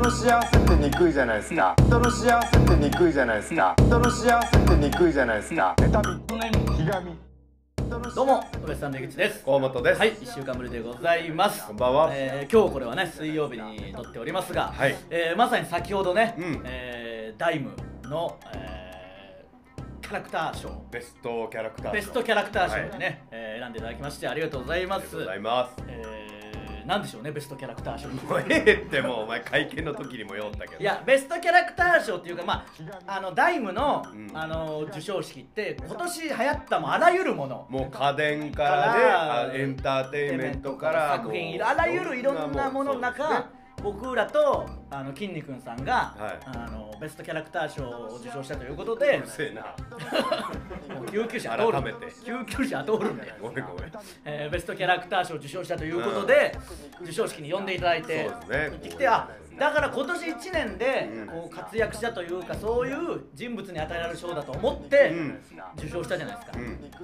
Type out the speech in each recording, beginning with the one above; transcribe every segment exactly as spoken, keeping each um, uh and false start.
の幸せってにくいじゃないですか。人の幸せってにくいじゃないですか。人の幸せってにくいじゃないですか。妬み、ひがみ。 どうもウエスタン出口です。 河本です。 はい、いっしゅうかんぶりでございます。 こんばんは。 えー、今日これはね水曜日に撮っておりますが、 はい、 えー、まさに先ほどね、 うん、 えー、ダイムの、えー、キャラクター賞、 ベストキャラクター賞、 ベストキャラクター賞にね、 はい、 えー、選んでいただきましてありがとうございます。 ありがとうございます。 えーなんでしょうね、ベストキャラクター賞。 もうええってもうお前会見の時にも読んだけど。 いやベストキャラクター賞っていうか、まああのダイムの、うん、あの授賞式って今年流行ったもうあらゆるもの、 もう家電からでエンターテインメントから作品あらゆるいろんなものの中、僕らとあの筋肉さんが、はい、あのベストキャラクター賞を受賞したということで、 うるせえなもう救急車通る、 改めて救急車通るんで、 ごめんごめん、 えー、ベストキャラクター賞を受賞したということで、うん、授賞式に呼んでいただいて、 そうですね、 行ってきて、あ、だから今年いちねんでこう活躍したというか、そういう人物に与えられる賞だと思って受賞したじゃないですか、うん、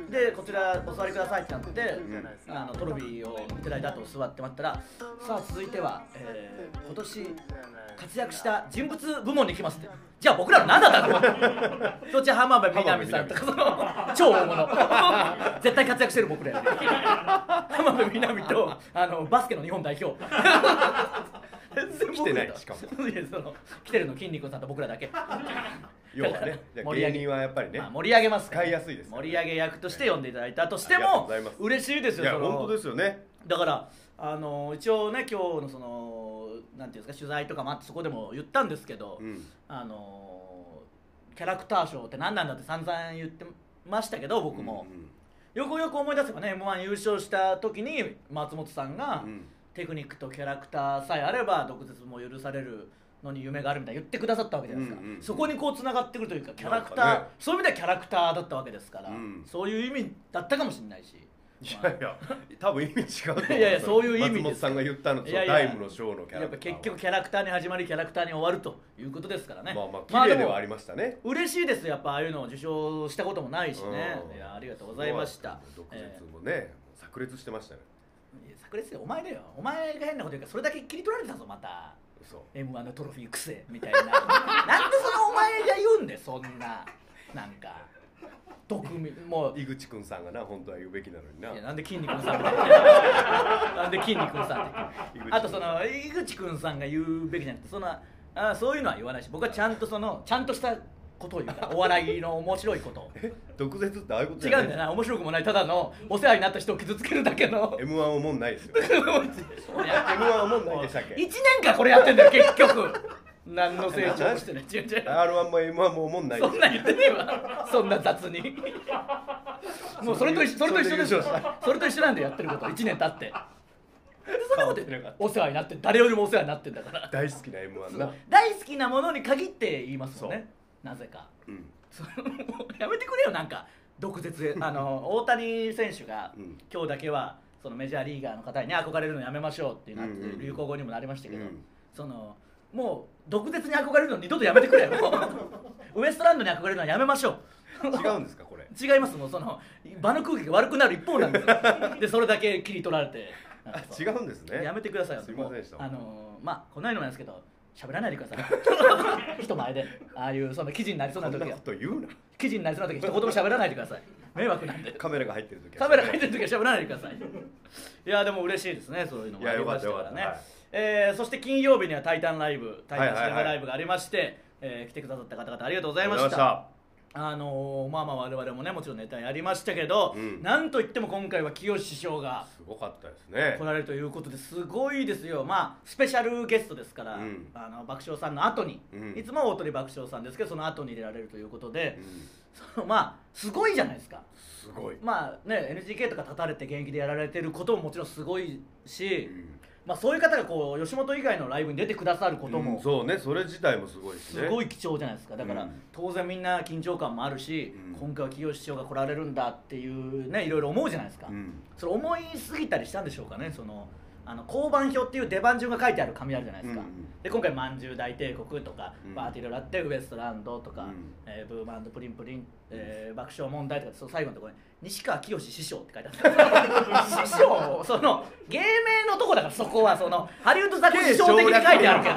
でこちらお座りくださいってなって、うん、あのトロフィーをいただいた後座って待ったら、さあ続いては、えー、今年活躍した人物部門に行きますって。じゃあ僕らの何だったのそっち浜辺美波さんとか、その超大物絶対活躍してる僕らやで浜辺美波とあのバスケの日本代表来てないしかも。 いや、その来てるの筋肉さんと僕らだけ。 要はね、芸人はやっぱりね、 まあ、盛り上げますから、 使いやすいです、ね、 盛り上げ役として呼んでいただいたとしても嬉しいですよ。 いや本当ですよね。 だからあの一応ね、今日のそのなんていうんですか、取材とかもあってそこでも言ったんですけど、うん、あのキャラクター賞って何なんだって散々言ってましたけど、僕も、うんうん、よくよく思い出せばね、 エムワン 優勝した時に松本さんが、うん、テクニックとキャラクターさえあれば毒舌も許されるのに夢があるみたいな言ってくださったわけじゃないですか、うんうんうん、そこにこうつながってくるというか、キャラクター、ね、そういう意味ではキャラクターだったわけですから、うん、そういう意味だったかもしれないし、 いやいや、多分意味違うと思う。 いやいや、そういう意味です。 松本さんが言ったのとダイムのショーのキャラクター、 やっぱ結局キャラクターに始まりキャラクターに終わるということですからね。 まあまあ綺麗ではありましたね。 まあ、嬉しいです、やっぱああいうのを受賞したこともないしね、うん、いやありがとうございました。 毒舌もね、えー、炸裂してましたね。 いや炸裂よ、お前だよ、お前が変なこと言うからそれだけ切り取られてたぞまた。エムワン のトロフィーくせみたいななんでそのお前が言うんで、そんななんか特味もう井口くんさんがな、本当は言うべきなのにな。 いや、なんで筋肉さんなんで筋肉さんってあとその井口くんさんが言うべきじゃなくて、そのあそういうのは言わないし、僕はちゃんとそのちゃんとしたことを言うから、お笑いの面白いことえ毒舌ってああいうことじゃない？違うんだよな、面白くもない、ただのお世話になった人を傷つけるだけのエムワン おもんないですよエムワン おもんないでしたっけ。 いちねんかんこれやってんだよ結局何の成長もしてない。違う違う、 アールワン も エムワン もおもんない。 そんなん言ってねえわそんな雑にもうそれと一緒、それと一緒ですよ。それと一緒なんでやってること、いちねん経ってそんなこと言ってお世話になって、誰よりもお世話になってんだから大好きな エムワン な、 大好きなものに限って言いますよね、なぜか、うん、やめてくれよ、なんか毒舌あの大谷選手が、うん、今日だけはそのメジャーリーガーの方に、ね、憧れるのやめましょうっていうなって、うんうん、流行語にもなりましたけど、うん、そのもう毒舌に憧れるの二度とやめてくれよウエストランドに憧れるのはやめましょう違うんですかこれ。 違います、もうその場の空気が悪くなる一方なんですよでそれだけ切り取られて違うんですね。 やめてくださいよ。 すいませんでした。 あのー、まあこの間もなんですけど、喋らないでください人前で、ああいうその記事になりそうな時は、 そんなこと言うな。 記事になりそうな時一言も喋らないでください迷惑なんで。 カメラが入ってる時カメラが入ってる時は喋らないでくださいいやでも嬉しいですね、そういうのもありましたからね。えー、そして金曜日にはタイタンライブ、タイタンシネマライブがありまして、はいはいはい、えー、来てくださった方々ありがとうございました。あのー、まあまあ我々もねもちろんネタやりましたけど、うん、なんといっても今回は清志師匠がすごかったですね、 来られるということですごいですよ。まあスペシャルゲストですから、うん、あの爆笑さんの後に、うん、いつも大鳥爆笑さんですけどその後に入れられるということで、うん、そのまあすごいじゃないですか。 すごい。 まあね エヌジーケー とか立たれて現役でやられてることももちろんすごいし、うん、まあ、そういう方がこう吉本以外のライブに出てくださることも、 うん、そうね、それ自体もすごいですね。 すごい貴重じゃないですか。だから、うん、当然みんな緊張感もあるし、うん、今回は清志師匠が来られるんだっていうね、いろいろ思うじゃないですか、うん、それ思いすぎたりしたんでしょうかね。そのあの交番表っていう出番順が書いてある紙あるじゃないですか、うん、で今回まんじゅう大帝国とか、うん、バーティーロラってウエストランドとか、うん、えー、ブーマンドプリンプリン、えー、爆笑問題とか、その最後のところに西川きよし師匠って書いてある師匠、その芸名のとこだから、そこはそのハリウッドザコシショウ的に書いてあるけど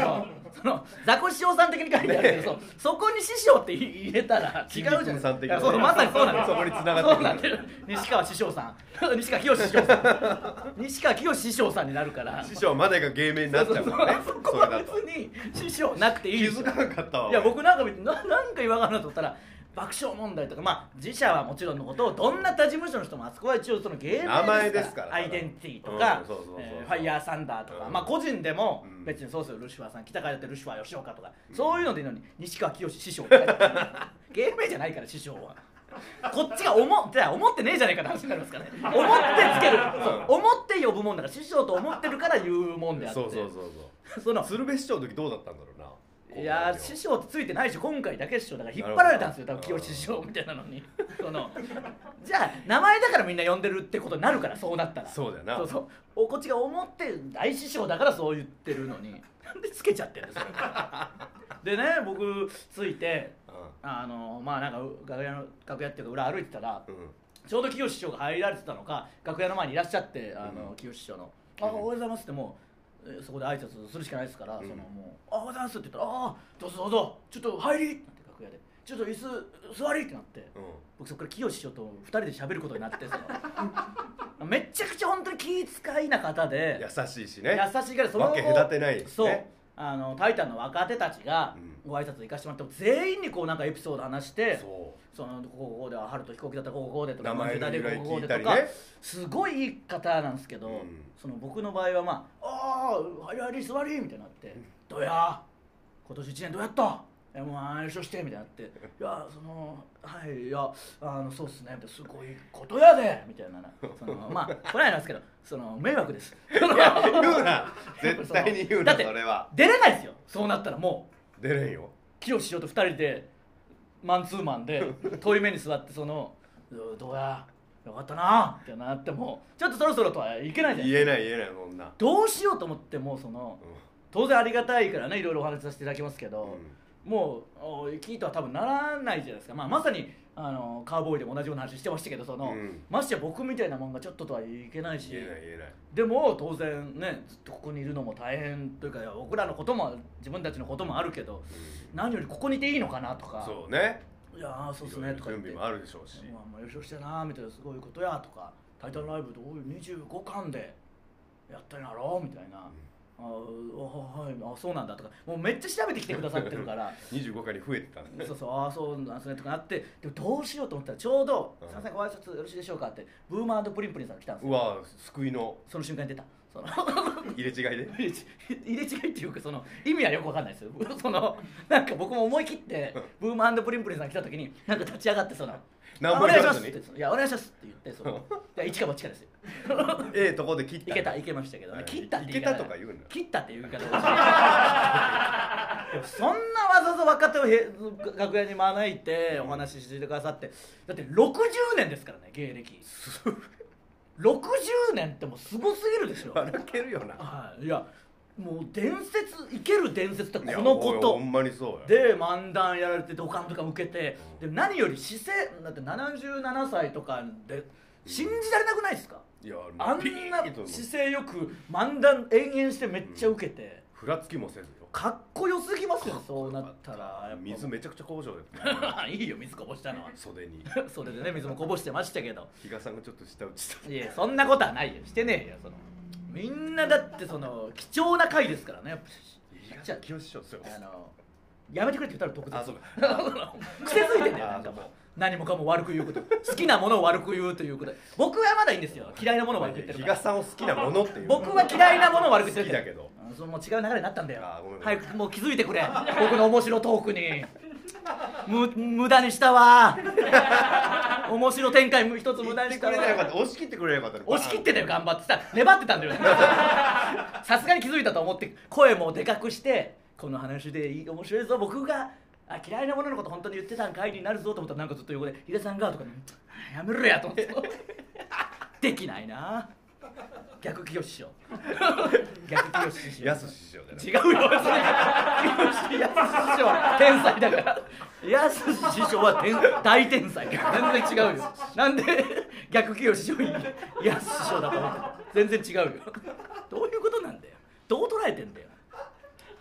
そのザコ師匠さん的に書いてあるけど、そうそこに師匠って入れたら違うじゃないですか。いやそうまさにそうなんです。 そこに繋がってくるそうなんです西川師匠さん西川きよし師匠さん西川きよし師匠さんになるから師匠までが芸名になっちゃうからね。 そこは別に師匠なくていい気ですよ。 づかなかったわ。 いや僕なんか見てななんか違和感なと思ったら爆笑問題とか、まあ自社はもちろんのことをどんな他事務所の人もあそこは一応その芸名ですから、 名前ですからアイデンティティとかうんそうそうそうそうえーファイヤーサンダーとか、 うんまあ個人でもうん別にそうですよ、ルシファーさん北海道ってルシファー吉岡とか、そういうのでいいのに西川きよし師匠って書いてある芸名じゃないから師匠は。こっちが思って思ってねえじゃねえかって話になりますからね。思ってつける、そう思って呼ぶもんだから師匠と思ってるから言うもんであって、 そうそうそうそう。 その鶴瓶師匠の時どうだったんだろうな。 いやー師匠ってついてないし、今回だけ師匠だから引っ張られたんですよ、多分なるほど清志師匠みたいなのにそのじゃあ名前だからみんな呼んでるってことになるから、そうなったらそうだよな。 そうそうおこっちが思って大師匠だからそう言ってるのになんでつけちゃってるんですかでね、僕ついてあのまあなんか楽屋の楽屋っていうか裏歩いてたら、 うん。うん。 ちょうど清志師匠が入られてたのか楽屋の前にいらっしゃって、あの清志師匠の「あおはようございます」ってもうえそこで挨拶するしかないですから、 うんそのもう「あおはようございます」って言ったら「ああどうぞどうぞちょっと入り」って楽屋で「ちょっと椅子座り」ってなって、 うん。 僕そこから清志師匠とふたりで喋ることになって、そのめちゃくちゃ本当に気遣いな方で優しいしね。 優しいからその後わけ隔てないですね。 そうあのタイタンの若手たちがうんご挨拶行かしてもらっても全員にこうなんかエピソード話して、 そそのこここうでは春と飛行機だったらこここうでとか名前のマンジュダで由来こここうでとか、 聞いたりね。 すごいいい方なんですけど、 うんその僕の場合はまあ「ああはいはい座り」みたいになって「どうや今年いちねんどうやった エムワン 優勝して」みたいになって「いやそのはいいやあのそうっすね」みたいな「すごいことやで」みたいなそのまあこれはなんですけどその迷惑です言うな。絶対に言うな。 だってそれは。 出れないですよ、そうなったらもう出れんよ。 清志師匠とふたりでマンツーマンで遠い目に座ってその「どうどうやよかったな」ってなってもちょっとそろそろとはいけないじゃないですか。 言えない言えないそんな。 どうしようと思ってもその当然ありがたいからねいろいろお話しさせていただきますけうん。 ど、もうおキーとは多分ならないじゃないですか、まあ、まさにあのカウボーイでも同じような話してましたけどその、 うんましてや僕みたいなもんがちょっととはいけないし、 言えない言えない。 でも当然ねずっとここにいるのも大変というか僕らのことも自分たちのこともあるけど、何よりここにいていいのかなとか、 そうね。 いやーそうっすねとか言って準備もあるでしょうし。 まあまあ優勝してなーみたいなすごいことやとかタイタンライブどういうにじゅうごかんでやったんやろみたいな、あーあはいあそうなんだとかもうめっちゃ調べてきてくださってるからにじゅうごかいに増えてたんで。 そうそうああそうなんですねとかなってでもどうしようと思ったらちょうど「 うんすいませんご挨拶よろしいでしょうか」ってブーマープリンプリンさんが来たんですよ。 うわ救いのその瞬間に出たその入れ違いで。 入れち入れ違いっていうかその意味はよくわかんないですよそのなんか僕も思い切ってブーマープリンプリンさんが来た時になんか立ち上がってその何お願いしも言わずにますっていやお願いしますって言ってそのいや一か八かですよええとこで切った。 いけたいけましたけどね、 はい切ったっていけ言い方たとか言うな。 切ったっていう言い方をでもそんなわざわざ若手をへ楽屋に招いてお話ししてくださってだってろくじゅうねんですからね芸歴ろくじゅうねんってもうすごすぎるでしょ笑けるよな。 はいいやもう伝説生ける伝説ってこいやのことおいほんまにそうや。 で漫談やられてドカンとか受けてで何より姿勢だってななじゅうななさいとかで信じられなくないですか、 いやあんな姿勢よく漫談延々してめっちゃ受けて、 ふらつきもせずよ。 かっこよすぎますよねそうなったらやっぱ水めちゃくちゃ工場だよ。 いいよ水こぼしたのは袖に。 それでね水もこぼしてましたけど比嘉さんがちょっと舌打ちした。 いやそんなことはないよしてねえよそのみんなだってその貴重な回ですからねやっぱじゃあ清志師匠ですよ。 あのやめてくれって言ったら得ですあそうか。 癖づいてんだよあなんかもうそうか何もかも悪く言うこと好きなものを悪く言うということで僕はまだいいんですよ嫌いなものを悪く言ってるから比嘉さんを好きなものっていう。 僕は嫌いなものを悪く言ってる好きだけど。 あそのもう違う流れになったんだよあごめんごめん早くもう気づいてくれ僕の面白トークにむ無駄にしたわ面白展開一つ無駄にしたくれなかった。 わ押し切ってくれなかったね。 押し切ってたよ頑張ってさ粘ってたんだよさすがに気づいたと思って声もでかくしてこの話でいい面白いぞ僕があ嫌いなもののこと本当に言ってたん回になるぞと思ったらなんかずっと横で「ヒデさんが」とかね「やめろや」と思ってできないな逆清師匠逆清師匠やす師匠じ違うよそれ清やす師匠は天才だからやす師匠は天大天才全然違うよなんで逆清師匠にやす師匠だと思って全然違うよどういうことなんだよどう捉えてんだよ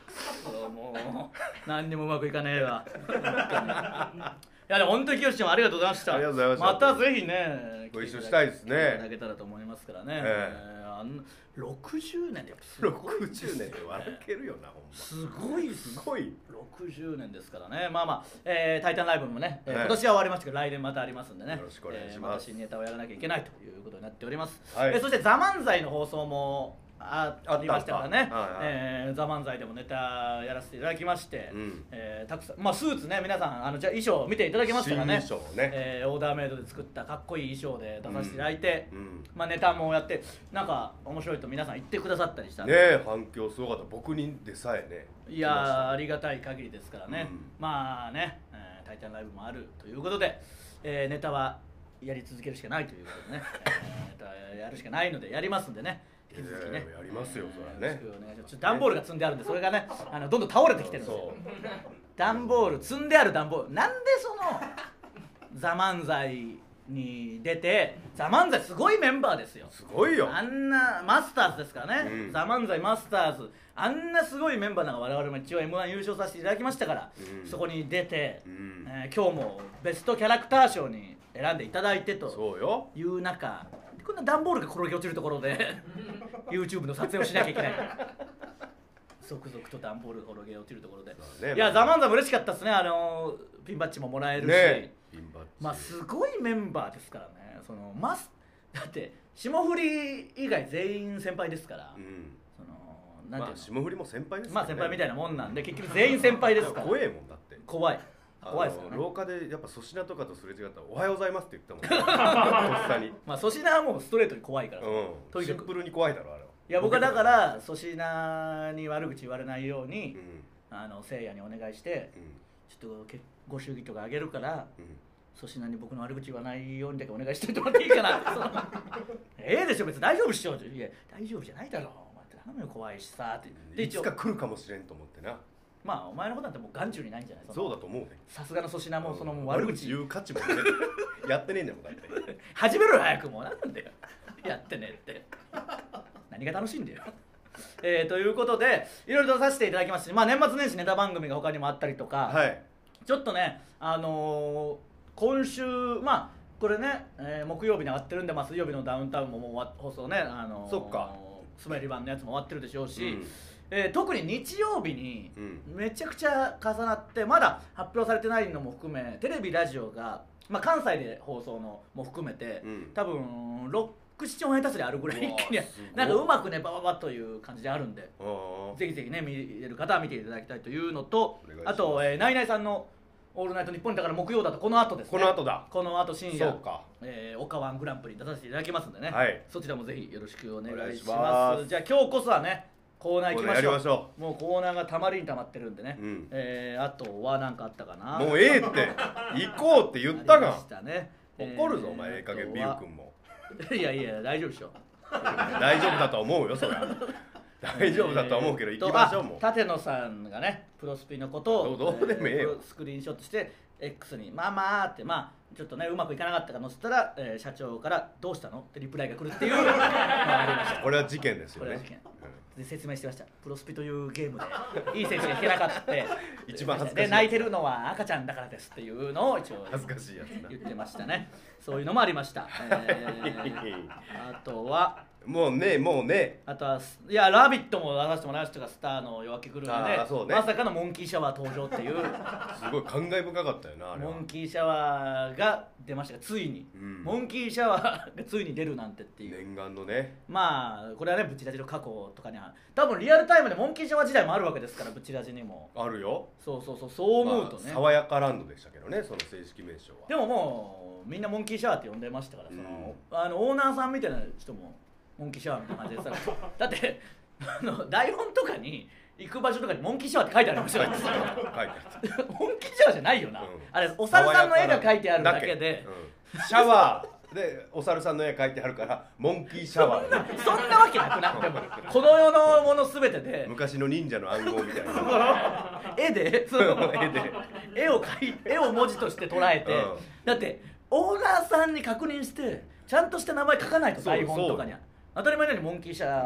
そうもう何にもうまくいかねえわ本当に。いやでも本当に清志ちゃんありがとうございました。 ありがとうございました。 またぜひねご一緒したいですね。 来ていただけたらと思いますからね、 ええーあんろくじゅうねんでやっぱすごいろくじゅうねんで笑けるよなほんますごいすごいろくじゅうねんですからね。まあまあ、えータイタンライブもね、えーはい今年は終わりましたけど来年またありますんでね、 よろしくお願いしますえーまた新ネタをやらなきゃいけないということになっております、 はいえーそして「ザ漫才の放送もあありましたからねあったんだはいはいえーザ漫才でもネタやらせていただきまして、 うんえーたくさん、まあ、スーツね皆さんあのじゃあ衣装見ていただけましたかね。 新衣装ねえーオーダーメイドで作ったかっこいい衣装で出させていただいて、 うんうんまあ、ネタもやってなんか面白いと皆さん言ってくださったりしたんでねえ反響すごかった。僕にでさえねいやーありがたい限りですからね、 うんまあね、えータイタンライブもあるということで、えーネタはやり続けるしかないということでね、えーネタやるしかないのでやりますんでね、引き続きね、 えーやりますよそれはねよろしくお願いします。ちょっと段ボールが積んであるんでそれがねあのどんどん倒れてきてるんですよ。段ボール積んである段ボールなんでその「ザ漫才に出て「ザ漫才すごいメンバーですよ。 すごいよ。 あんなマスターズですからね、 うんザ・漫才マスターズあんなすごいメンバーなんか我々も一応 エムワン 優勝させていただきましたから、 うんそこに出て、 うんえー今日もベストキャラクター賞に選んでいただいてとそうよ。 いう中こんな段ボールが転げ落ちるところでYouTube の撮影をしなきゃいけない続々と段ボールが転げ落ちるところで、 ねいやザ・漫才も嬉しかったですね。あのピンバッジももらえるし、 ねピンバッジまあすごいメンバーですからね。そのマスだって霜降り以外全員先輩ですから、 うんそのなんていうの、 まあ霜降りも先輩ですまあからね先輩みたいなもんなんで結局全員先輩ですから怖えもんだって怖いあ怖いですからね。 の廊下でやっぱ粗品とかとすれ違ったら「おはようございます」って言ったもんとっさにまあ粗品はもうストレートに怖いから、 うんとにかくシンプルに怖いだろあれは。 いや僕はだから粗品に悪口言われないように、 うんあのせいやにお願いして、 うんちょっとけご祝儀とかあげるからうん粗品に僕の悪口言わないようにだけお願いしておいてもらっていいかなそのええでしょ別に大丈夫っしょいや大丈夫じゃないだろお前って頼むよ怖いしさってで一応いつか来るかもしれんと思ってな。 まあお前のことなんてもう眼中にないんじゃないのそうだと思うね。 さすがの粗品もそのもう悪口言う価値もねやってねえんだもんだって。 始めろよ早くもうなんなんだよやってねって何が楽しいんだよえー、ということでいろいろとさせていただきまして、まあ、年末年始ネタ番組が他にもあったりとか、 はい。 ちょっとねあのー今週まあこれね、えー木曜日に上がってるんで、まあ、水曜日のダウンタウンももう終わ放送ね、あのー、 そっか滑り版のやつも終わってるでしょうし、 うんえー特に日曜日にうんめちゃくちゃ重なってまだ発表されてないのも含めテレビラジオが、まあ、関西で放送のも含めて、 うん多分ろく、ななほん下手すりあるぐらいうわ一気にすごいなんかうまくねバババッという感じであるんであーぜひぜひね見れる方は見ていただきたいというのとお願いしますあと、えー、ナイナイさんの「オールナイトニッポン」だから木曜だとこの後ですねこの後だ。 この後深夜そうか。 えー、オカワングランプリに出させていただきますんでね、 はいそちらもぜひよろしくお願いしますお願いしますじゃあ今日こそはねコーナー行きましょうコーナーやりましょもうコーナーがたまりにたまってるんでね、 うんえー、あとは何かあったかなもうええって行こうって言ったありまがしたね怒るぞお前ええ加減ビュー君君もいやいや大丈夫でしょ大丈夫だと思うよそりゃ大丈夫だと思うけど行きましょうもうあ舘野さんがねプロスピのことをどうどうでもええよースクリーンショットして X に「まあまあ」ってまあちょっとねうまくいかなかったから載せたら、えー社長から「どうしたの?」ってリプライが来るっていうのがありましたこれは事件ですよねこれは事件で説明してましたプロスピというゲームでいい選手が引けなかった一番恥ずかしいで泣いてるのは赤ちゃんだからですっていうのを一応恥ずかしいやつな言ってましたねそういうのもありました、えーあとはもうねもうねあとはいや「ラビット!」も出させてもらいましたがスターの夜明け来るんで、 あーそうねまさかのモンキーシャワー登場っていうすごい感慨深かったよなあれはモンキーシャワーが出ましたがついに、 うんモンキーシャワーがついに出るなんてっていう、 念願のねまあこれはねブチラジの過去とかには多分リアルタイムでモンキーシャワー時代もあるわけですからブチラジにもあるよそうそうそうそう思うとね、 まあ爽やかランドでしたけどねその正式名称はでももうみんなモンキーシャワーって呼んでましたからその、あのオーナーさんみたいな人もモンキーシャワーみたいな感じでさだってあの台本とかに行く場所とかにモンキーシャワーって書いてありましたよ書いてあったモンキーシャワーじゃないよな、 うんあれお猿さんの絵が書いてあるだけでうんシャワーでお猿さんの絵描いてあるからモンキーシャワーそんなわけなくなってもこの世のもの全てで昔の忍者の暗号みたいな絵でその絵で絵を描い絵を文字として捉えて、 うんだってオーナーさんに確認してちゃんとした名前書かないとそう台本とかには当たり前のようにモンキーシャワ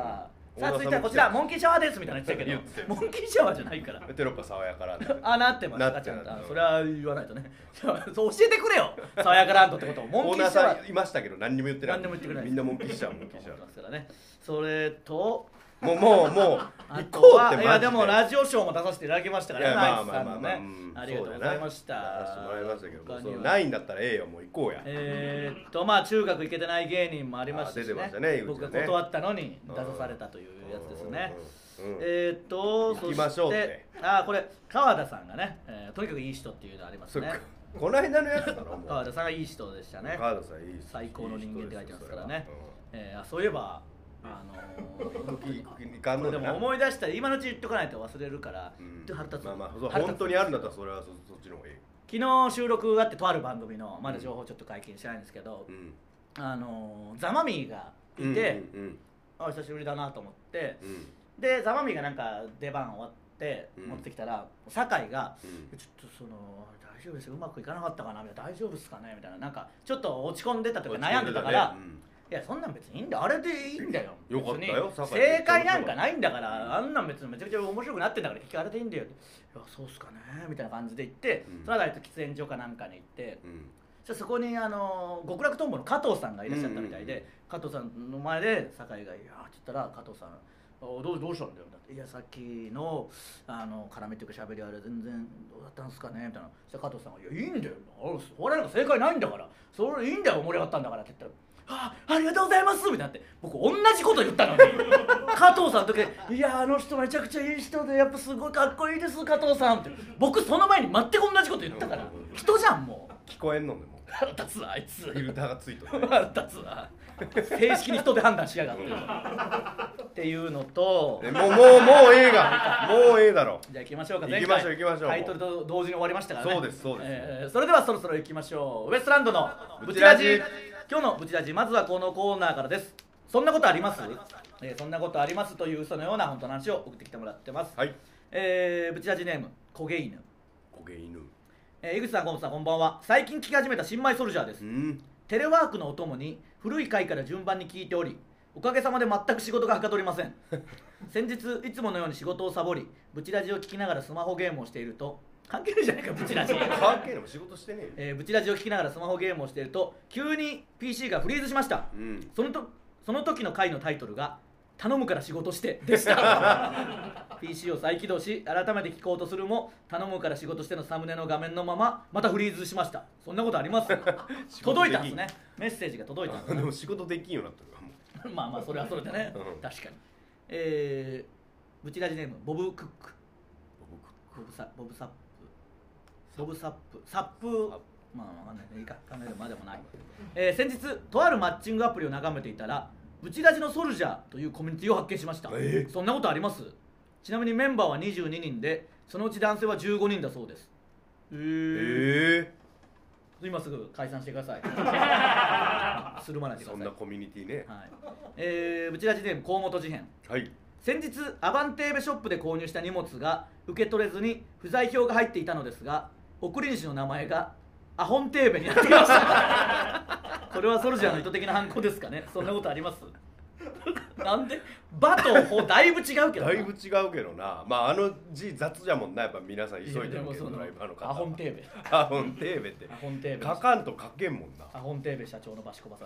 さあ続いてはこちらモンキーシャワーですみたいな言ってたけ言ってたどモンキーシャワーじゃないからテロップ爽やかランドあ、なってますなってるちゃんとあそれは言わないとねそう教えてくれよ爽やかランドってことをモンオーナーキーシャワーさんいましたけど何にも言ってない何にも言ってくれないみんなモンキーシャワーモンキーシャワますからねそれとーもうもうもうあ行こうとはってマジでいやでもラジオショーも出させていただきましたからねいやまナイスあまあまあまあ、 さんのねうんありがとうございました出させてもらいましたけど他にはそうないんだったらええよもう行こうやえーっとまあ中学行けてない芸人もありましたしあ出てましたね井口僕はねが断ったのに出さされたというやつですねうんうんうんえーっと行きましょうってそしてあこれ川田さんがねえーとにかくいい人っていうのありますねそっかこの間のやつだろもう川田さんがいい人でしたね川田さんいいっす最高の人間って書いてますからねいいえーあそういえばあのー人ですよそれはうん行く行かんこれでのになも思い出したら今のうち言っとかないと忘れるから、 うん腹立つまあまあそう腹立つ本当にあるんだったらそれはそそっちの方がいい昨日収録があってとある番組のまだ情報ちょっと解禁してないんですけど、 うんあのーザ・マミィがいて、 うんうんあ久しぶりだなと思ってうんうんでザ・マミィがなんか出番終わってうん持ってきたら、酒井が、 うんちょっとその大丈夫ですようまくいかなかったかなみたいな大丈夫ですかねみたいななんかちょっと落ち込んでたというか悩んでたから、いやそんなん別にいいんだよあれでいいんだよよかったよ別に酒井正解なんかないんだからあんなん別にめちゃくちゃ面白くなってんだから結局あれでいいんだよっていやそうっすかねみたいな感じで言って、 うんその間喫煙所かなんかに行ってうんそそこにあの極楽とんぼの加藤さんがいらっしゃったみたいで、 うんうん加藤さんの前で酒井が「いや」って言ったら加藤さん「あどうどうしたんだよ」って「いやさっきのあの絡みっていうか喋りあれ全然どうだったんですかね」みたいなそしたら加藤さんが「いやいいんだよお笑いなんか正解ないんだからそれいいんだよ盛り上がったんだから」って言ったら「あありがとうございます」みたいになって僕同じこと言ったのに加藤さんの時「いやあの人めちゃくちゃいい人でやっぱすごいかっこいいです加藤さん」って僕その前に全く同じこと言ったから人じゃんもう聞こえんのでも腹立つわあいつフィルターがついてる腹立つわ正式に人で判断しやがってっていうのとえもうもうもうええがもうええだろじゃあ行きましょうか行きましょう行きましょうタイトルと同時に終わりましたからねそうですそうですえーそれではそろそろ行きましょうウエストランドのブチラジ今日のブチラジまずはこのコーナーからです。そんなことあります、えー、そんなことありますという嘘のような本当の話を送ってきてもらってます、 はいえー、ブチラジネーム焦げ犬、 焦げ犬えー、井口さん、河本さん、こんばんは。最近聞き始めた新米ソルジャーです。 うんテレワークのお供に古い回から順番に聞いており、おかげさまで全く仕事がはかどりません。先日いつものように仕事をサボりブチラジを聞きながらスマホゲームをしていると、関係ないじゃないかブチラジ関係ないも仕事してねえよえーブチラジを聞きながらスマホゲームをしていると急に ピーシー がフリーズしました。 うんそのとその時の回のタイトルが頼むから仕事してでしたピーシー を再起動し改めて聞こうとするも頼むから仕事してのサムネの画面のまままたフリーズしました。そんなことあります届いたんですね。メッセージが届いたんですねでも仕事できんようになったよまあまあそれはそれでね、 うん確かに。えー、ブチラジネームボブクック、ボブサボブサップボブサップサップまあわかんないね、いいか考えるまでもない、えー、先日とあるマッチングアプリを眺めていたらブチラジのソルジャーというコミュニティを発見しました。 えーそんなことあります？ちなみにメンバーはにじゅうににんでそのうち男性はじゅうごにんだそうです。えー、 え今すぐ解散してくださいするまないでー、 ください。 そんなコミュニティねはい、えー、ブチラジネーム河本事変。 はい先日アバンテーベショップで購入した荷物が受け取れずに不在票が入っていたのですが送り主の名前がアホンテーベになっていましたこれはソルジャーの意図的な犯行ですかね。そんなことありますなんでバとホだいぶ違うけどなだいぶ違うけどなまああの字雑じゃもんなやっぱ皆さん急いでるけどドライバーの方はアホンテーベアホンテーベってアホンテーベ書かんと書けんもんなアホンテーベ社長のバシコバさん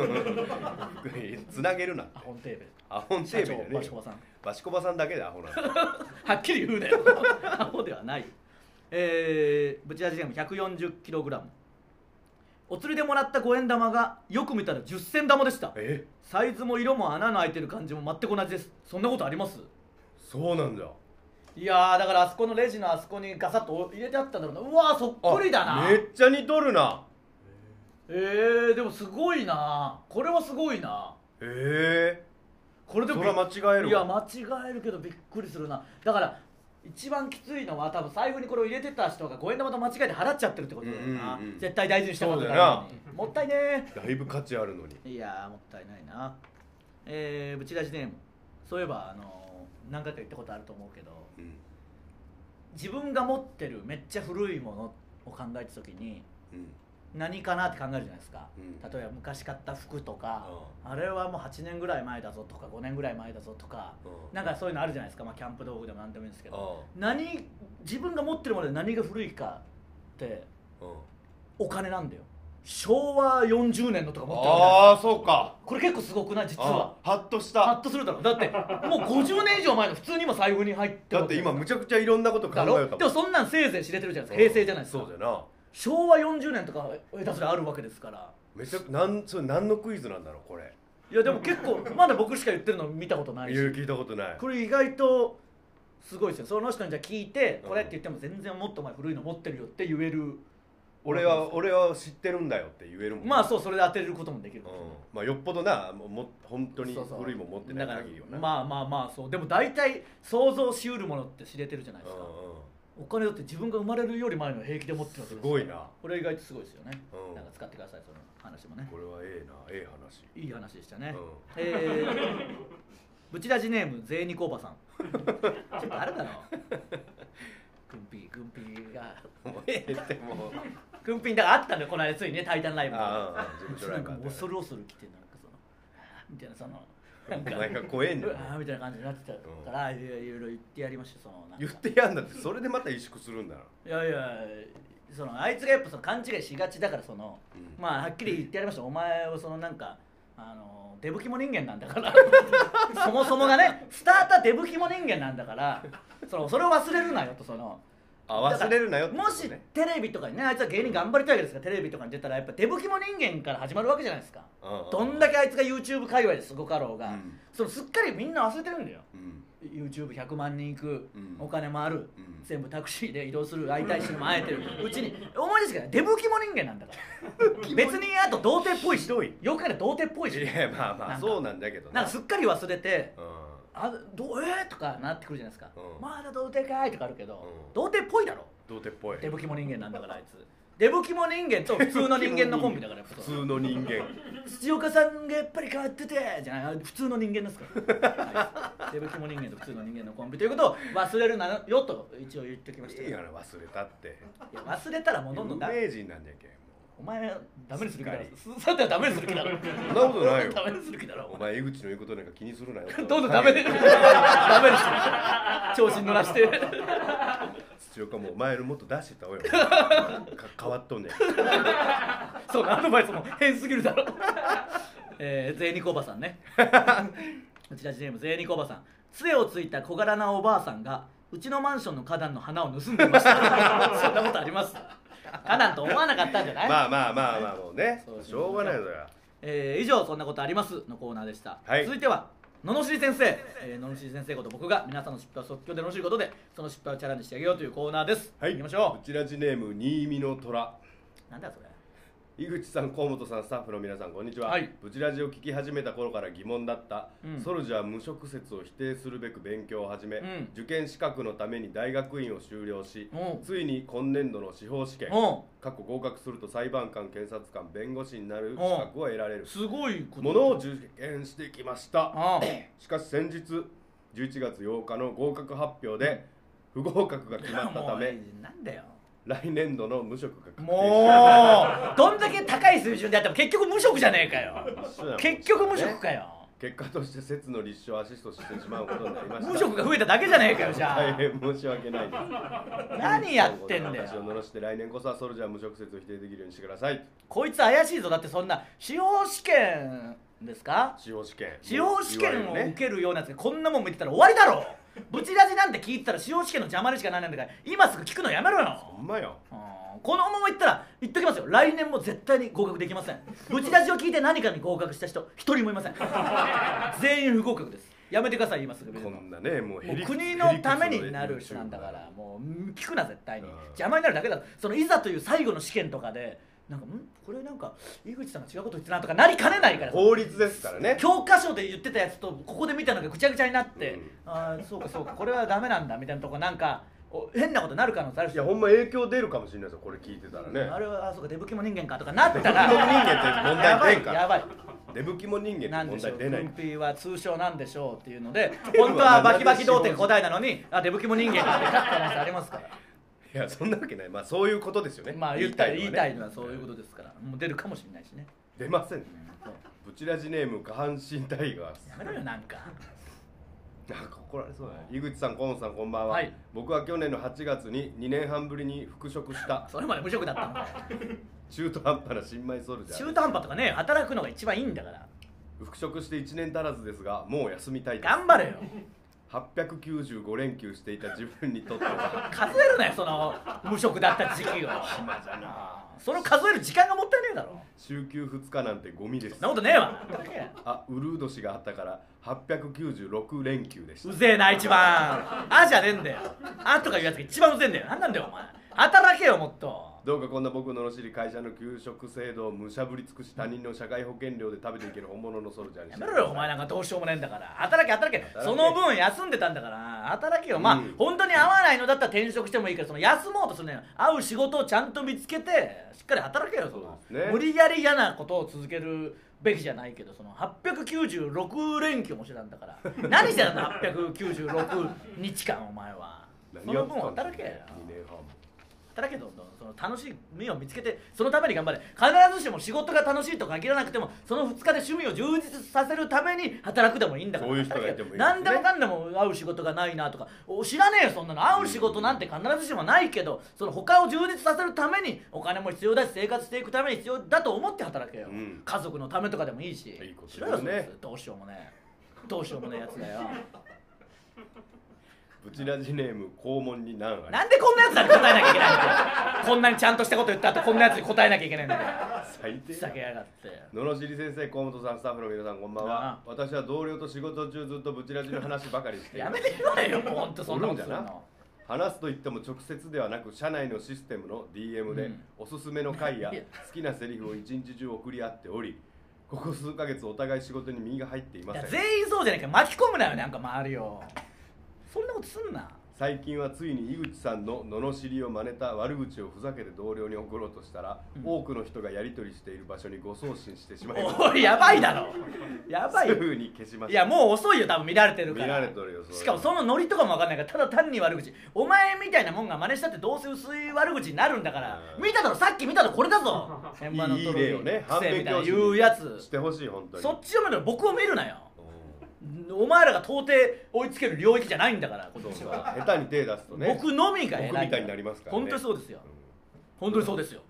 つなげるなアホンテーベアホンテーベじゃねえよ社長バシコバさんバシコバさんだけでアホなんだはっきり言うねよアホではない。えー、ブチラジネーム ひゃくよんじゅっキログラム。お釣りでもらったごえん玉がよく見たらじゅっせん玉でした。 えサイズも色も穴の開いてる感じも全く同じです。そんなことあります？ そうなんだいやーだからあそこのレジのあそこにガサッと入れてあったんだろうな。うわーそっくりだな。 めっちゃ似とるなえー、でもすごいな。これはすごいな。 えこれでもそれは間違えるわいや間違えるけどびっくりするな。だから一番きついのは多分財布にこれを入れてた人がごえん玉と間違えて払っちゃってるってことだよな、 うんうんうん絶対大事にしたかったかそうだよらもったいねだいぶ価値あるのにー。いやーもったいないな。えー、ブチラジネーム。そういえばあのー、何回か言ったことあると思うけどうん自分が持ってるめっちゃ古いものを考えた時にうん何かなって考えるじゃないですか、 うん、 例えば昔買った服とか、うん、あれはもうはちねんぐらい前だぞとかごねんぐらい前だぞとか、うん、なんかそういうのあるじゃないですか、まあ、キャンプ道具でも何でもいいんですけど、うん、何自分が持ってるもので何が古いかって、うん、お金なんだよ。しょうわよんじゅうねんのとか持ってるわけ。 ああそうか、 これ結構すごくない実は。 ハッとした。 ハッとするだろ。だってもうごじゅうねん以上前の普通に今財布に入ってる。 だって今むちゃくちゃいろんなこと考えたもん。 でもそんなんせいぜい知れてるじゃないですか、平成じゃないですか。 そうだよな。 しょうわよんじゅうねんとか下手すらあるわけですから。 めちゃなんそれ何のクイズなんだろうこれ。 いやでも結構まだ僕しか言ってるの見たことないし。 いや聞いたことない。 これ意外とすごいですよ。その人にじゃあ聞いて、これって言っても全然もっと前古いの持ってるよって言える。 俺は俺は知ってるんだよって言えるもん。 まあそう、それで当てれることもできる、 うん、まあよっぽどなもも本当に古いもん持ってない限りはな。 まあまあまあそう。でも大体想像しうるものって知れてるじゃないですか、うんうん、お金だって自分が生まれるより前の平気で持ってるわけですから。 すごいな。 これ意外とすごいですよね、 うん、 なんか使ってくださいその話もね。 これはええな、ええ話。 いい話でしたね、うん、えー、ブチラジネームゼーニコおばさんちょっとあれだろグンピーグンピーがもうええってもうグンピーだからあったんだよこの間ついにね、タイタンライブで。 ああ事務所ライブなんか恐る恐る来て、なんかそのみたいな、そのなんかお前が怖えんだよああみたいな感じになってたから、うん、いろいろ言ってやりました。そのなんか言ってやんだって、それでまた萎縮するんだろ。 いやいや、そのあいつがやっぱその勘違いしがちだから、その、うん、まあはっきり言ってやりました。お前はそのなんかあのデブキモ人間なんだからそもそもがね、スターターデブキモ人間なんだから、そのそれを忘れるなよと。そのあ忘れるなよって、ね、 もしテレビとかにね、あいつは芸人頑張りたいわけですから、テレビとかに出たらやっぱデブキモ人間から始まるわけじゃないですか。どんだけあいつが YouTube 界隈ですごかろうが、うん、そのすっかりみんな忘れてるんだよ、うん、YouTubeひゃくまんにんいく、うん、お金もある、うん、全部タクシーで移動する、会いたい人にも会えてるうちに思い出すけど、デブキモ人間なんだから別にあと童貞っぽいし、よく考えたら童貞っぽいし、 いやまあまあそうなんだけどなんかすっかり忘れて、うん、あどうえーとかなってくるじゃないですか、うん、まだ童貞かいとかあるけど、うん、童貞っぽいだろ。 童貞っぽい。 デブキモ人間なんだからあいつ。デブキモ人間と普通の人間のコンビだから普通の人間土岡さんがやっぱり変わっててじゃない、普通の人間ですからデブキモ人間と普通の人間のコンビということを忘れるなよと一応言っておきました。 いいよね、忘れたって。 いや忘れたらもうどんどん有名人なんじゃけん。 お前ダメにする気だろ。そうやったらダメにする気だろ。 そんなことないよ。 ダメにする気だろ。 お前江口の言うことなんか気にするなよ。 どんどんダメでダメにする。調子に乗らして。 土岡も前のもっと出してたわよ。変わっとんねん。 そうアドバイスも変すぎるだろ。えー、ゼーニコおばさんね。うちらジネームゼーニコおばさん。杖をついた小柄なおばあさんがうちのマンションの花壇の花を盗んでいました。そんなことあります？花壇と思わなかったんじゃない？ まあまあまあまあもうね、しょうがないよそれは。 えー、以上そんなことありますのコーナーでした。 はい、 続いてはののしり先生、えー、ののしり先生こと僕が皆さんの失敗を即興でのしいことでその失敗をチャレンジしてあげようというコーナーです。 はい、 行きましょう。 うちらジネーム新見の虎。 なんだそれ。 井口さん、河本さん、スタッフの皆さんこんにちは、はい、ブチラジを聞き始めた頃から疑問だった、うん、ソルジャー無職説を否定するべく勉強を始め、うん、受験資格のために大学院を修了し、うん、ついに今年度の司法試験、過去合格すると裁判官、検察官、弁護士になる資格を得られるすごいものを受験してきました。しかし先日じゅういちがつようかの合格発表で不合格が決まったためなんだよ来年度の無職が確定。 もうどんだけ高い水準でやっても結局無職じゃねえかよ。結局無職かよ。 結果として説の立証をアシストしてしまうことになりました。 無職が増えただけじゃねえかよ。じゃあ大変申し訳ないです。 何やってんだよ。 私を罵して来年こそはソルジャー無職説を否定できるようにしてください。 こいつ怪しいぞ。だってそんな司法試験ですか。 司法試験司法試験を受けるようなやつがこんなもん見てたら終わりだろ。ブチラジなんて聞いてたら司法試験の邪魔でしかないんだから今すぐ聞くのやめろよ。 ほんまよ。 このままいったら言っときますよ、来年も絶対に合格できません。ブチラジを聞いて何かに合格した人一人もいません。全員不合格です。やめてください今すぐ。 こんなねもうもう国のためになる人なんだからもう聞くな絶対に。邪魔になるだけだ。そのいざという最後の試験とかでなんかんこれなんか井口さんが違うこと言ってなとかなりかねないから。 法律ですからね。 教科書で言ってたやつとここで見たのがぐちゃぐちゃになって、うん、ああそうかそうかこれはダメなんだみたいなとこなんか変なことになる可能性あるし。 いやほんま影響出るかもしれないですよこれ聞いてたらね。 あれはあそうかデブキモ人間かとかなったらデブキモ人間って問題出んからやばいやばい。 デブキモ人間って問題出ない。 グンピーは通称なんでしょうっていうので本当はバキバキ童貞が答えなのにあデブキモ人間かって書く可能性ありますから。 いやそんなわけない。まあそういうことですよね。 まあ言った言い言いたいのはそういうことですから、もう出るかもしれないしね。 出ませんね。 そうブチラジネーム下半身タイガース。 やめろよなんか。 なんか怒られそうだね。井口さん、河本さん、こんばんは、 はい、 僕は去年のはちがつににねんはんぶりに復職したそれまで無職だったんだよ。 中途半端な新米ソルジャー。 中途半端とかね、働くのが一番いいんだから。 復職していちねん足らずですが、もう休みたいです。 頑張れよ。 はっぴゃくきゅうじゅうご連休していた自分にとっては数えるなよ、その無職だった時期を。 暇じゃな。 それを数える時間がもったいねえだろ。 週休ふつかなんてゴミです。 そんなことねえわ。 あ、ウルー年があったからはっぴゃくきゅうじゅうろく連休でした。 うぜえな一番。あじゃねえんだよ。あとかいうやつが一番うぜえんだよ。なんなんだよお前。働けよもっと。 どうかこんな僕ののしり会社の給食制度をむしゃぶり尽くし、他人の社会保険料で食べていける本物のソルジャーにしてやめろよお前なんかどうしようもねえんだから。働け働け。その分休んでたんだから働けよ。まあ、うん、本当に合わないのだったら転職してもいいから、その休もうとするのよ。合う仕事をちゃんと見つけてしっかり働けよ。そのね、 無理やり嫌なことを続けるべきじゃないけど、そのはっぴゃくきゅうじゅうろく連休もしてたんだから何してたんだはっぴゃくきゅうじゅうろくにちかんお前は。その分働けよ。 にねんはん働けどんどんその楽しい目を見つけて、そのために頑張れ。必ずしも仕事が楽しいと限らなくても、そのふつかで趣味を充実させるために働くでもいいんだから。 そういう人がいてもいいですね。 何でもかんでも会う仕事がないなとか知らねえよそんなの。会う仕事なんて必ずしもないけど、その他を充実させるためにお金も必要だし、生活していくために必要だと思って働けよ、うん、家族のためとかでもいいし。 いいことしろよそれ。どうしようもねえどうしようもねえやつだよ。 ブチラジネーム肛門に難あり。 なんでこんなやつらに答えなきゃいけないんだよ。こんなにちゃんとしたこと言った後こんなやつに答えなきゃいけないんだよ。 最低。 ふざけやがって。 ののしり先生、河本さん、スタッフの皆さんこんばんは。私は同僚と仕事中ずっとブチラジの話ばかりしています。 やめてくれよもうほんとそんなことするの。 話すと言っても直接ではなく、社内のシステムの ディーエム でおすすめの回や好きなセリフを一日中送り合っており、ここ数ヶ月お互い仕事に身が入っていません。 いや全員そうじゃないか。巻き込むなよなんか周りを。そんなことすんな。 最近はついに井口さんの罵りを真似た悪口をふざけて同僚に送ろうとしたら、うん、多くの人がやり取りしている場所に誤送信してしまいました。 おいやばいだろやばい。 すぐに消しました。 いやもう遅いよ多分見られてるから。 見られてるよ。 しかもそのノリとかも分かんないから、ただ単に悪口。お前みたいなもんが真似したってどうせ薄い悪口になるんだから。見ただろ、さっき見たのこれだぞ。 いいいい例をね、 反面教師言うやつしてほしい。本当にそっちを見るの、僕を見るなよ。お前らが到底追いつける領域じゃないんだから。今年は下手に手出すとね、 僕のみが偉い。 僕みたいになりますからね。 本当にそうですよ、うん、本当にそうですよ。 お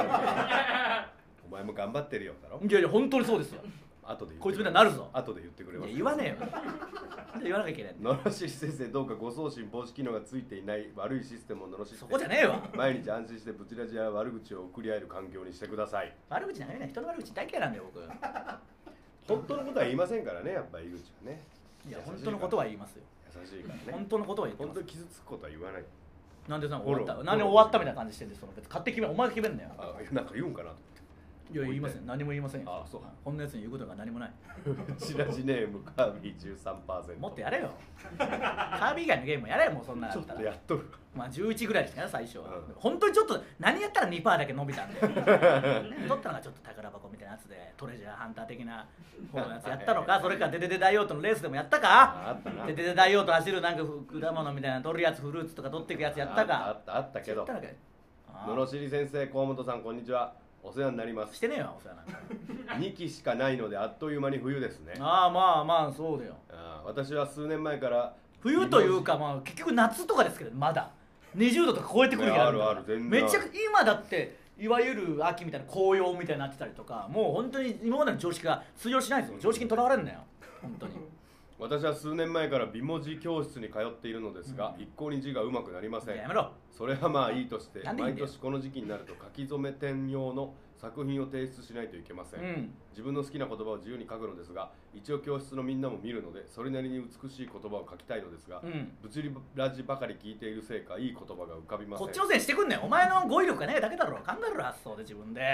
前も頑張ってるよだろ。 いやいや本当にそうですよ。 後でこいつみたいになるぞ。 後で言ってくれます。 いや言わねえよ。言わなきゃいけない。 のろし先生、どうか誤送信防止機能がついていない悪いシステムをのろしそこじゃねえわ。 毎日安心してブチラジや悪口を送り合える環境にしてください。 悪口なんかね、人の悪口大嫌いなんだよ僕。 本当のことは言いませんからね、やっぱり井口はね。 いや本当のことは言いますよ。 優しいからね。 本当のことは言ってます。 本当に傷つくことは言わない。 なんでなんか終わった。なんで終わったみたいな感じしてんで、その別に勝手に決め、お前が決めんだよ。 あ、なんか言うんかなと思って。 いや言いません。何も言いませんよ。 あ、そう。 こんなやつに言うことが何もない。 チラジネームカービィ じゅうさんパーセント。 もっとやれよ。カービィ以外のゲームもやれよもうそんな。 ちょっとやっとる。 まあじゅういちぐらいですかね最初は。本当にちょっと何やったら にパーセント だけ伸びたんで。取ったのがちょっと宝箱みたいなやつで、トレジャーハンター的な方のやつやったのか、それかデデデダイオートのレースでもやったか。デデデダイオート走るなんか果物みたいな取るやつ、フルーツとか取っていくやつやったか。 あったあったけど。のろしり先生、河本さんこんにちは。お世話になります。 してねえわお世話なんか。 にきしかないのであっという間に冬ですね。 ああまあまあそうだよ。 あ、私は数年前から冬というか、まあ結局夏とかですけど、まだにじゅうどとか超えてくるあるある。全然めちゃくちゃ今だっていわゆる秋みたいな紅葉みたいになってたりとか、もう本当に今までの常識が通用しないですよ。常識にとらわれるんだよ本当に。 私は数年前から美文字教室に通っているのですが、うん、一向に字がうまくなりません。 やめろ。 それはまあいいとして、毎年この時期になると書き初め展用の作品を提出しないといけません、うん、自分の好きな言葉を自由に書くのですが、一応教室のみんなも見るのでそれなりに美しい言葉を書きたいのですが、うん、物理ラジばかり聞いているせいかいい言葉が浮かびません。 こっちのせいにしてくんねん。お前の語彙力がねえだけだろ。考える発想で自分で。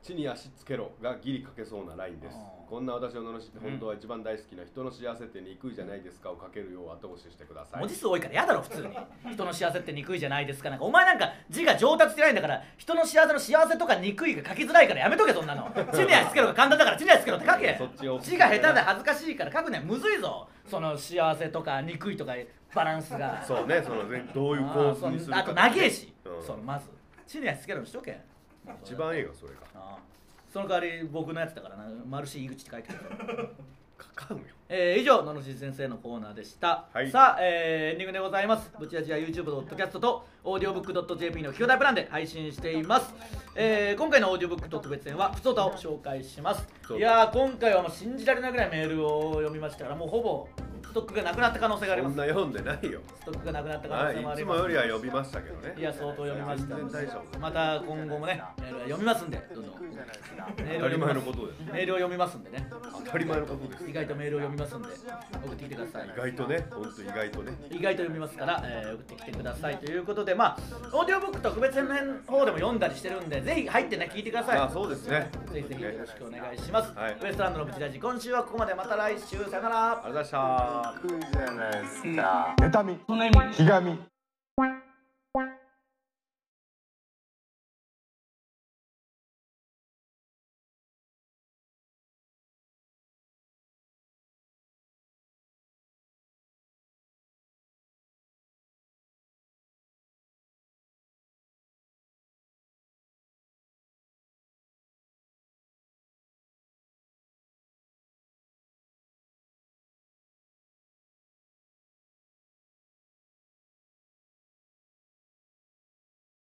地に足つけろがギリ書けそうなラインです。こんな私を罵って本当は一番大好きな人の幸せって憎いじゃないですかを書けるよう後押ししてください。 文字数多いからやだろ普通に。人の幸せって憎いじゃないですか。なんかお前なんか字が上達してないんだから、人の幸せの幸せとか憎いが書きづらいからやめとけそんなの。地に足つけろが簡単だから地に足つけろって書け。 そっちを字が下手で恥ずかしいから書くねむずいぞ。その幸せとか憎いとかバランスが。 そうね、そのねどういう構図にするか、ね、 あと長えし、 うん、 そのまず地に足つけろにしとけ。 一番いいよそれが。 ああその代わり僕のやつだからな、マルシー井口って書いてくる。 書かんよ。 えー、以上ののし先生のコーナーでした、はい、さあ、えー、エンディングでございます。ブチラジは YouTube、ポッドキャストと オーディオブックドットジェーピー の兄弟プランで配信しています、えー、今回のオーディオブック特別編はふつおたを紹介します。いやー今回はもう信じられないぐらいメールを読みましたから、もうほぼストックがなくなった可能性があります。 そんな読んでないよ。 ストックがなくなった可能性もあります。 いつもよりは読みましたけどね。 いや相当読みました。 全然大丈夫。 また今後もねメールは読みますんで、どんどん当たり前のことです。 メールを読みますんでね。 当たり前のことです。 意外とメールを読みますんで送ってきてください。 意外とね、本当意外とね。 意外と読みますから、えー、送ってきてくださいということで、まあオーディオブック特別編の方でも読んだりしてるんで、ぜひ入ってね聞いてください。 あ、そうですね。 ぜひぜひよろしくお願いします。 はい、 ウエストランドのブチラジ、今週はここまで。また来週、さよなら。 ありがとうございました。 憎いじゃないですか。妬み、ひがみ。